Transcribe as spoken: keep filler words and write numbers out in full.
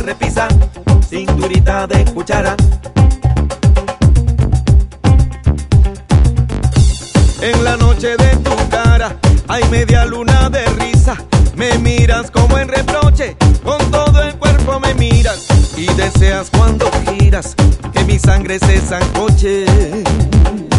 repisa, cinturita de cuchara. En la noche de tu cara hay media luna de risa. Me miras como en reproche, con todo el cuerpo me miras. Y deseas cuando giras que mi sangre se sancoche.